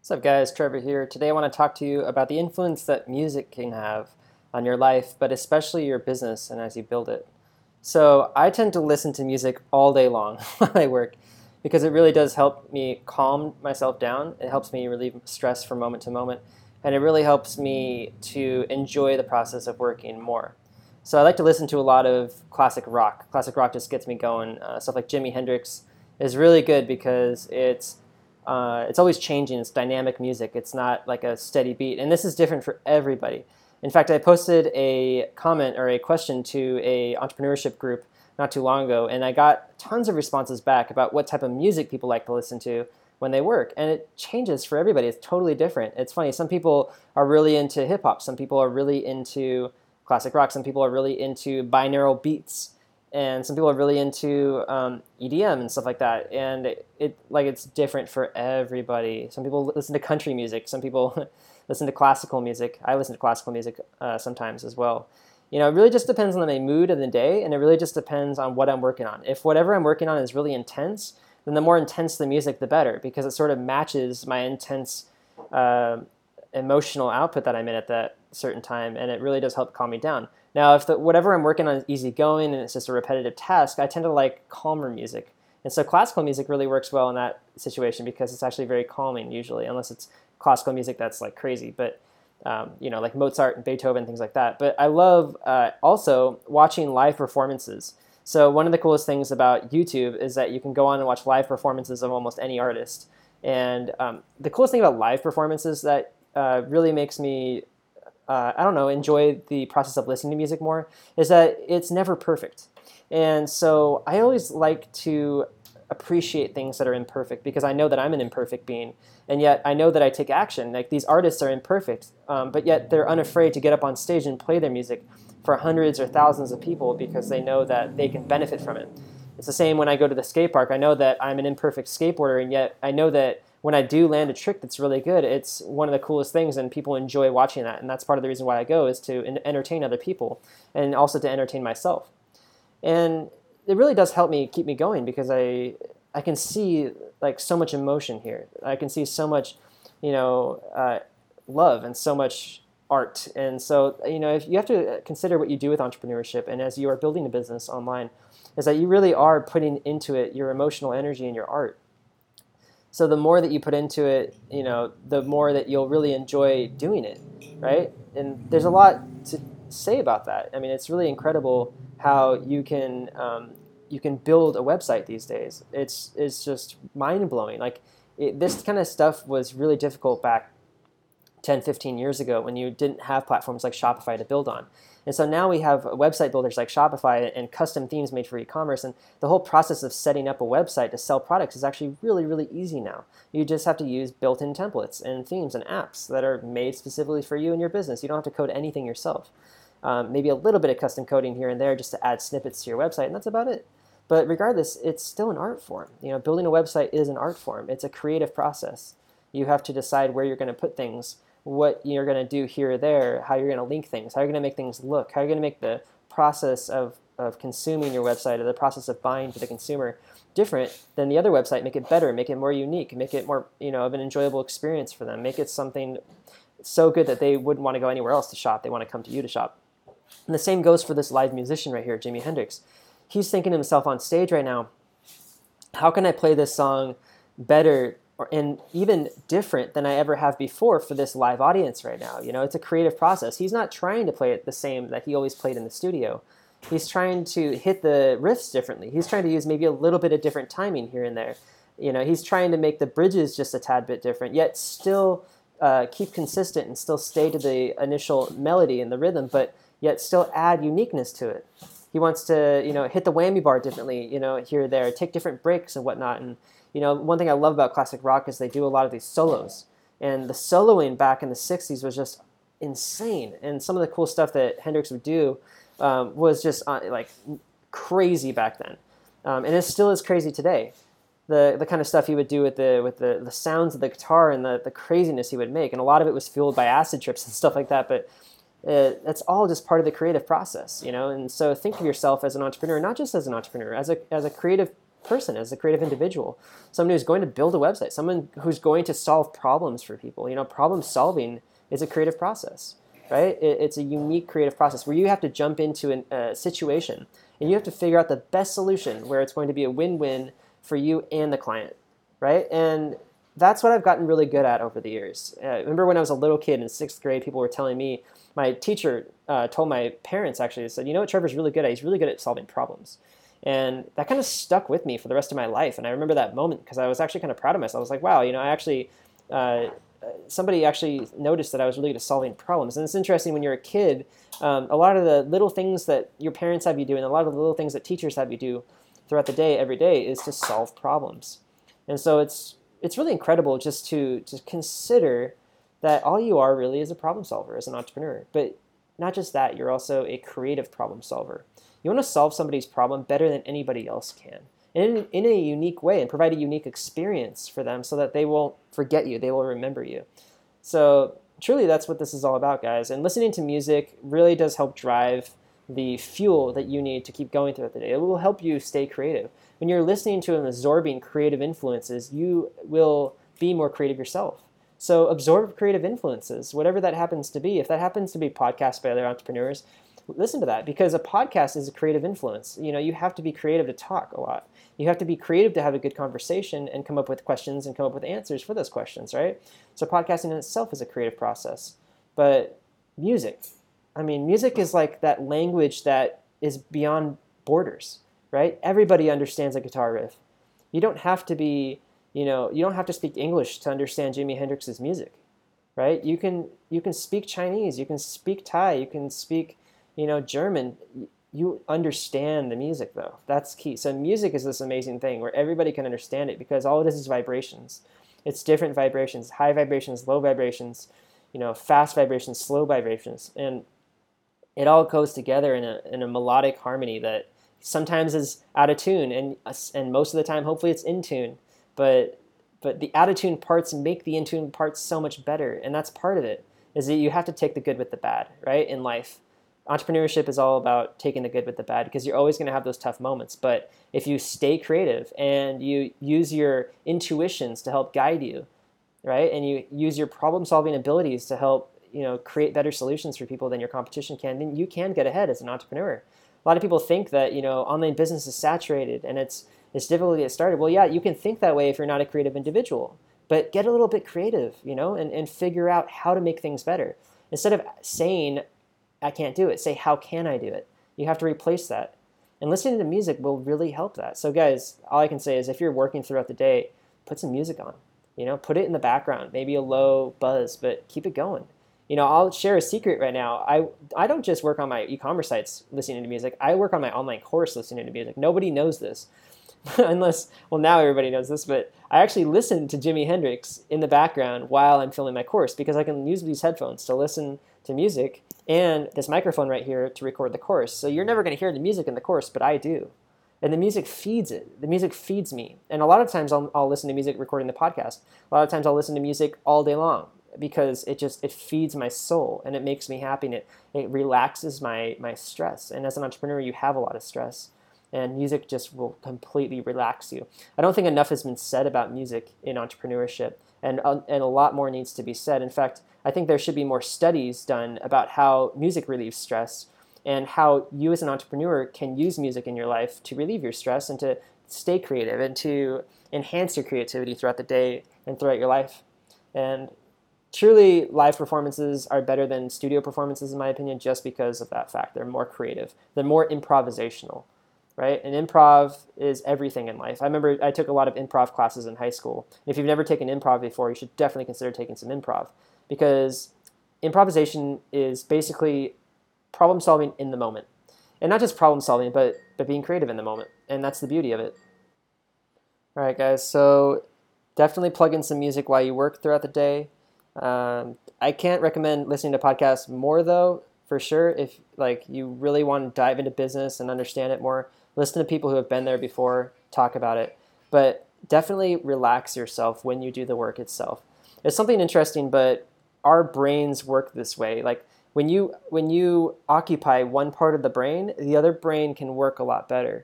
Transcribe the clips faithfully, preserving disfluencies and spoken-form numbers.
What's up, guys? Trevor here. Today I want to talk to you about the influence that music can have on your life, but especially your business and as you build it. So I tend to listen to music all day long while I work because it really does help me calm myself down. It helps me relieve stress from moment to moment, and it really helps me to enjoy the process of working more. So I like to listen to a lot of classic rock. Classic rock just gets me going. Uh, stuff like Jimi Hendrix is really good because it's uh, it's always changing. It's dynamic music. It's not like a steady beat. And this is different for everybody. In fact, I posted a comment or a question to a entrepreneurship group not too long ago, and I got tons of responses back about what type of music people like to listen to when they work. And it changes for everybody. It's totally different. It's funny. Some people are really into hip hop. Some people are really into classic rock. Some people are really into binaural beats, and some people are really into um, E D M and stuff like that. And it, it like it's different for everybody. Some people listen to country music. Some people listen to classical music. I listen to classical music uh, sometimes as well. You know, it really just depends on the mood of the day, and it really just depends on what I'm working on. If whatever I'm working on is really intense, then the more intense the music, the better, because it sort of matches my intense uh, emotional output that I'm in at that certain time, and it really does help calm me down. Now, if the, whatever I'm working on is easygoing and it's just a repetitive task, I tend to like calmer music. And so classical music really works well in that situation because it's actually very calming usually, unless it's classical music that's like crazy, but um, you know, like Mozart and Beethoven, things like that. But I love uh, also watching live performances. So one of the coolest things about YouTube is that you can go on and watch live performances of almost any artist. And um, the coolest thing about live performances that uh, really makes me Uh, I don't know, enjoy the process of listening to music more, is that it's never perfect. And so I always like to appreciate things that are imperfect because I know that I'm an imperfect being, and yet I know that I take action. Like these artists are imperfect, um, but yet they're unafraid to get up on stage and play their music for hundreds or thousands of people because they know that they can benefit from it. It's the same when I go to the skate park. I know that I'm an imperfect skateboarder, and yet I know that when I do land a trick that's really good, it's one of the coolest things, and people enjoy watching that. And that's part of the reason why I go, is to entertain other people and also to entertain myself. And it really does help me keep me going because I I can see like so much emotion here. I can see so much, you know, uh, love and so much art. And so, you know, if you have to consider what you do with entrepreneurship, and as you are building a business online, is that you really are putting into it your emotional energy and your art. So the more that you put into it, you know, the more that you'll really enjoy doing it, right? And there's a lot to say about that. I mean, it's really incredible how you can um, you can build a website these days. It's it's just mind blowing. Like it, this kind of stuff was really difficult back ten, fifteen years ago when you didn't have platforms like Shopify to build on. And so now we have website builders like Shopify and custom themes made for e-commerce. And the whole process of setting up a website to sell products is actually really, really easy now. You just have to use built-in templates and themes and apps that are made specifically for you and your business. You don't have to code anything yourself. Um, maybe a little bit of custom coding here and there just to add snippets to your website, and that's about it. But regardless, it's still an art form. You know, building a website is an art form. It's a creative process. You have to decide where you're going to put things, what you're going to do here or there, how you're going to link things, how you're going to make things look, how you're going to make the process of, of consuming your website or the process of buying for the consumer different than the other website, make it better, make it more unique, make it more, you know, of an enjoyable experience for them, make it something so good that they wouldn't want to go anywhere else to shop. They want to come to you to shop. And the same goes for this live musician right here, Jimi Hendrix. He's thinking to himself on stage right now, how can I play this song better or and even different than I ever have before for this live audience right now? You know, it's a creative process. He's not trying to play it the same that he always played in the studio. He's trying to hit the riffs differently. He's trying to use maybe a little bit of different timing here and there. You know, he's trying to make the bridges just a tad bit different, yet still uh, keep consistent and still stay to the initial melody and the rhythm, but yet still add uniqueness to it. He wants to, you know, hit the whammy bar differently, you know, here or there, take different breaks and whatnot. And you know, one thing I love about classic rock is they do a lot of these solos. And the soloing back in the sixties was just insane. And some of the cool stuff that Hendrix would do um, was just uh, like crazy back then. Um, and it still is crazy today. The the kind of stuff he would do with the with the, the sounds of the guitar and the, the craziness he would make. And a lot of it was fueled by acid trips and stuff like that. But uh, that's all just part of the creative process, you know. And so think of yourself as an entrepreneur, not just as an entrepreneur, as a as a creative person, as a creative individual, someone who's going to build a website, someone who's going to solve problems for people. You know, problem solving is a creative process, right? It, it's a unique creative process where you have to jump into an, a situation and you have to figure out the best solution where it's going to be a win-win for you and the client, right? And that's what I've gotten really good at over the years. Uh, I remember when I was a little kid in sixth grade, people were telling me, my teacher uh, told my parents actually, said, you know what Trevor's really good at? He's really good at solving problems. And that kind of stuck with me for the rest of my life. And I remember that moment because I was actually kind of proud of myself. I was like, wow, you know, I actually, uh, somebody actually noticed that I was really good at solving problems. And it's interesting when you're a kid, um, a lot of the little things that your parents have you do and a lot of the little things that teachers have you do throughout the day, every day, is to solve problems. And so it's it's really incredible just to, to consider that all you are really is a problem solver as an entrepreneur. But not just that, you're also a creative problem solver. You want to solve somebody's problem better than anybody else can, in, in a unique way, and provide a unique experience for them so that they won't forget you, they will remember you. So truly, that's what this is all about, guys. And listening to music really does help drive the fuel that you need to keep going throughout the day. It will help you stay creative. When you're listening to and absorbing creative influences, you will be more creative yourself. So absorb creative influences, whatever that happens to be. If that happens to be podcasts by other entrepreneurs, listen to that, because a podcast is a creative influence. You know, you have to be creative to talk a lot. You have to be creative to have a good conversation and come up with questions and come up with answers for those questions, right? So podcasting in itself is a creative process. But music, I mean, music is like that language that is beyond borders, right? Everybody understands a guitar riff. You don't have to be, you know, you don't have to speak English to understand Jimi Hendrix's music, right? You can you can speak Chinese, you can speak Thai, you can speak, you know, German. You understand the music, though. That's key. So music is this amazing thing where everybody can understand it because all it is is vibrations. It's different vibrations, high vibrations, low vibrations, you know, fast vibrations, slow vibrations, and it all goes together in a in a melodic harmony that sometimes is out of tune, and and most of the time, hopefully, it's in tune. But but the out of tune parts make the in tune parts so much better, and that's part of it. Is that you have to take the good with the bad, right? In life, entrepreneurship is all about taking the good with the bad because you're always going to have those tough moments. But if you stay creative and you use your intuitions to help guide you, right, and you use your problem-solving abilities to help, you know, create better solutions for people than your competition can, then you can get ahead as an entrepreneur. A lot of people think that, you know, online business is saturated and it's it's difficult to get started. Well, yeah, you can think that way if you're not a creative individual, but get a little bit creative, you know, and, and figure out how to make things better. Instead of saying, I can't do it, say, how can I do it? You have to replace that. And listening to music will really help that. So guys, all I can say is if you're working throughout the day, put some music on, you know, put it in the background, maybe a low buzz, but keep it going. You know, I'll share a secret right now. I I don't just work on my e-commerce sites listening to music. I work on my online course listening to music. Nobody knows this. Unless, well, now everybody knows this, but I actually listen to Jimi Hendrix in the background while I'm filming my course because I can use these headphones to listen to music and this microphone right here to record the course. So you're never going to hear the music in the course, but I do. And the music feeds it. The music feeds me. And a lot of times I'll, I'll listen to music recording the podcast. A lot of times I'll listen to music all day long because it just, it feeds my soul and it makes me happy and it, it relaxes my, my stress. And as an entrepreneur, you have a lot of stress. And music just will completely relax you. I don't think enough has been said about music in entrepreneurship, and, uh, and a lot more needs to be said. In fact, I think there should be more studies done about how music relieves stress and how you as an entrepreneur can use music in your life to relieve your stress and to stay creative and to enhance your creativity throughout the day and throughout your life. And truly, live performances are better than studio performances, in my opinion, just because of that fact. They're more creative. They're more improvisational. Right? And improv is everything in life. I remember I took a lot of improv classes in high school. If you've never taken improv before, you should definitely consider taking some improv because improvisation is basically problem solving in the moment. And not just problem solving, but, but being creative in the moment. And that's the beauty of it. All right, guys. So definitely plug in some music while you work throughout the day. Um, I can't recommend listening to podcasts more, though, for sure. If like you really want to dive into business and understand it more, listen to people who have been there before, talk about it. But definitely relax yourself when you do the work itself. It's something interesting, but our brains work this way. Like when you when you occupy one part of the brain, the other brain can work a lot better.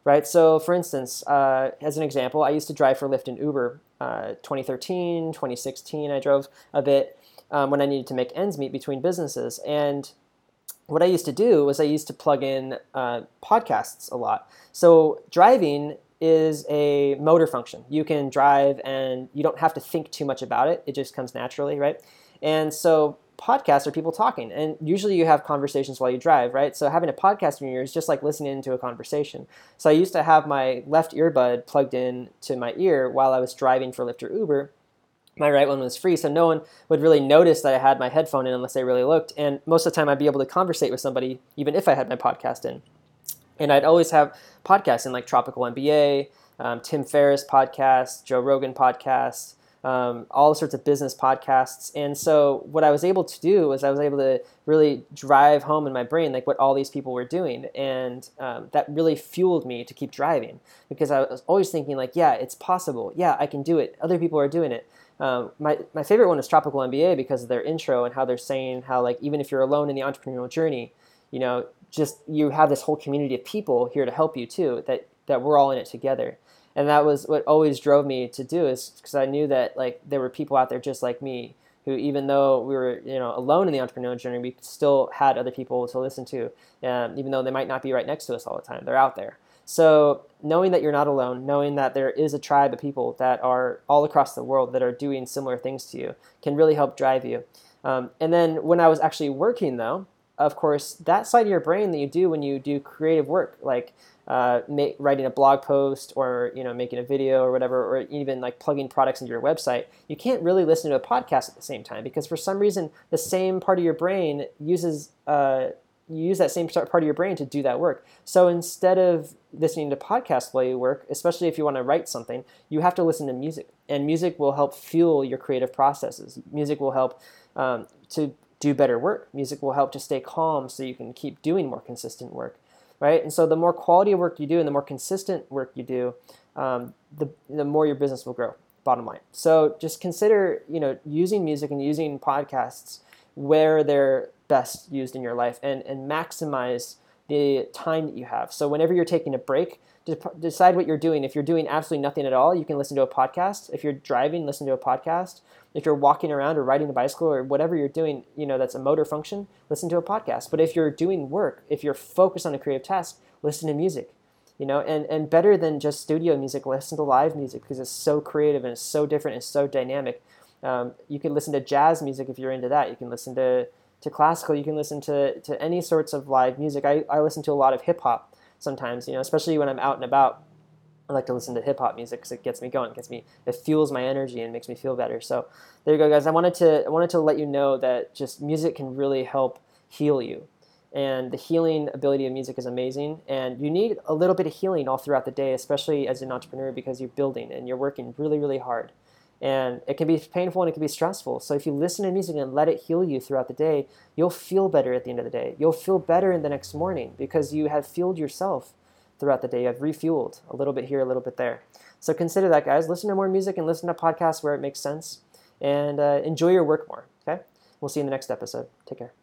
right? So for instance, uh, as an example, I used to drive for Lyft and Uber. Uh, twenty thirteen, twenty sixteen, I drove a bit um, when I needed to make ends meet between businesses. And what I used to do was I used to plug in uh, podcasts a lot. So driving is a motor function. You can drive and you don't have to think too much about it. It just comes naturally, right? And so podcasts are people talking, and usually you have conversations while you drive, right? So having a podcast in your ear is just like listening to a conversation. So I used to have my left earbud plugged in to my ear while I was driving for Lyft or Uber. My right one was free, so no one would really notice that I had my headphone in unless they really looked. And most of the time I'd be able to conversate with somebody even if I had my podcast in. And I'd always have podcasts in, like Tropical M B A, um, Tim Ferriss podcast, Joe Rogan podcast, um, all sorts of business podcasts. And so what I was able to do was I was able to really drive home in my brain like what all these people were doing. And um, that really fueled me to keep driving, because I was always thinking like, yeah, it's possible. Yeah, I can do it. Other people are doing it. Um, my, my favorite one is Tropical M B A because of their intro and how they're saying how, like, even if you're alone in the entrepreneurial journey, you know, just you have this whole community of people here to help you too, that, that we're all in it together. And that was what always drove me to do, is because I knew that like there were people out there just like me who, even though we were, you know, alone in the entrepreneurial journey, we still had other people to listen to, um, even though they might not be right next to us all the time. They're out there. So knowing that you're not alone, knowing that there is a tribe of people that are all across the world that are doing similar things to you, can really help drive you. Um, and then when I was actually working, though, of course, that side of your brain that you do when you do creative work, like uh, make, writing a blog post, or you know, making a video or whatever, or even like plugging products into your website, you can't really listen to a podcast at the same time, because for some reason the same part of your brain uses uh, you use that same part of your brain to do that work. So instead of listening to podcasts while you work, especially if you want to write something, you have to listen to music, and music will help fuel your creative processes. Music will help um, to do better work. Music will help to stay calm so you can keep doing more consistent work, right? And so the more quality of work you do and the more consistent work you do, um, the, the more your business will grow, bottom line. So just consider, you know, using music and using podcasts where they're best used in your life, and, and maximize the time that you have. So whenever you're taking a break, decide what you're doing. If you're doing absolutely nothing at all, you can listen to a podcast. If you're driving, listen to a podcast. If you're walking around or riding a bicycle or whatever you're doing, you know, that's a motor function, listen to a podcast. But if you're doing work, if you're focused on a creative task, listen to music. You know, and, and better than just studio music, listen to live music, because it's so creative and it's so different and so dynamic. Um, you can listen to jazz music if you're into that. You can listen to, to classical. You can listen to, to any sorts of live music. I, I listen to a lot of hip hop sometimes, you know, especially when I'm out and about. I like to listen to hip hop music because it gets me going, it gets me, it fuels my energy and makes me feel better. So there you go, guys. I wanted to, I wanted to let you know that just music can really help heal you, and the healing ability of music is amazing. And you need a little bit of healing all throughout the day, especially as an entrepreneur, because you're building and you're working really, really hard. And it can be painful and it can be stressful. So if you listen to music and let it heal you throughout the day, you'll feel better at the end of the day. You'll feel better in the next morning because you have fueled yourself throughout the day. You have refueled a little bit here, a little bit there. So consider that, guys. Listen to more music and listen to podcasts where it makes sense. And uh, enjoy your work more, okay? We'll see you in the next episode. Take care.